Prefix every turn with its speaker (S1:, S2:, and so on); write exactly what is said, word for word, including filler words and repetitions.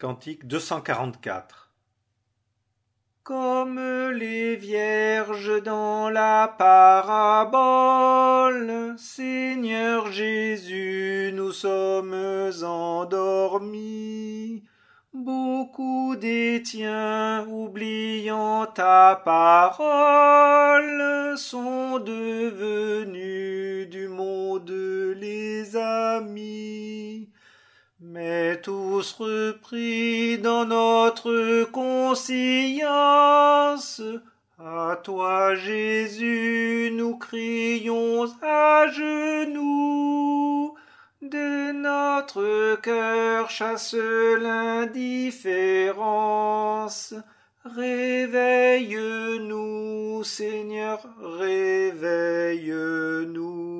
S1: Cantique deux cent quarante-quatre.
S2: Comme les vierges dans la parabole, Seigneur Jésus, nous sommes endormis. Beaucoup des tiens, oubliant ta parole, sont devenus du monde les amis. Mais tous repris dans notre conscience, à toi Jésus, nous crions à genoux. De notre cœur chasse l'indifférence. Réveille-nous, Seigneur, réveille-nous.